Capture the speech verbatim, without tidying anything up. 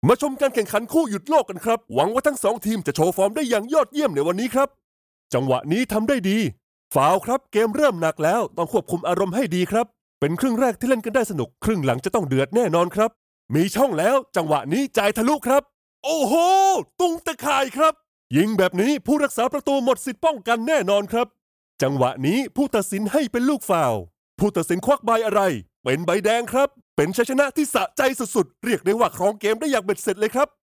มาชมการแข่งขันคู่หยุดโลกกันครับหวังว่าทั้งสองทีมจะโชว์ฟอร์มได้อย่างยอดเยี่ยมในวันนี้ครับจังหวะนี้ทำได้ดีฟาวล์ครับเกมเริ่มหนักแล้วต้องควบคุมอารมณ์ให้ดีครับเป็นครึ่งแรกที่เล่นกันได้สนุกครึ่งหลังจะต้องเดือดแน่นอนครับมีช่องแล้วจังหวะนี้จ่ายทะลุครับโอ้โหตุงตะข่ายครับยิงแบบนี้ผู้รักษาประตูหมดสิทธิ์ป้องกันแน่นอนครับจังหวะนี้ผู้ตัดสินให้เป็นลูกฟาวล์ผู้ตัดสินควักใบอะไรเป็นใบแดงครับเป็นชัยชนะที่สะใจสุดๆเรียกได้ว่าครองเกมได้อย่างเบ็ดเสร็จเลยครับ